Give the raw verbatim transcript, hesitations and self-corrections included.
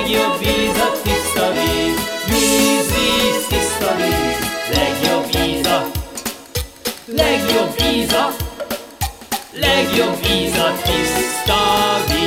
legjobb víz a tiszta víz. Víz, víz, tiszta víz, legjobb víz a, legjobb víz a, legjobb víz a tiszta víz.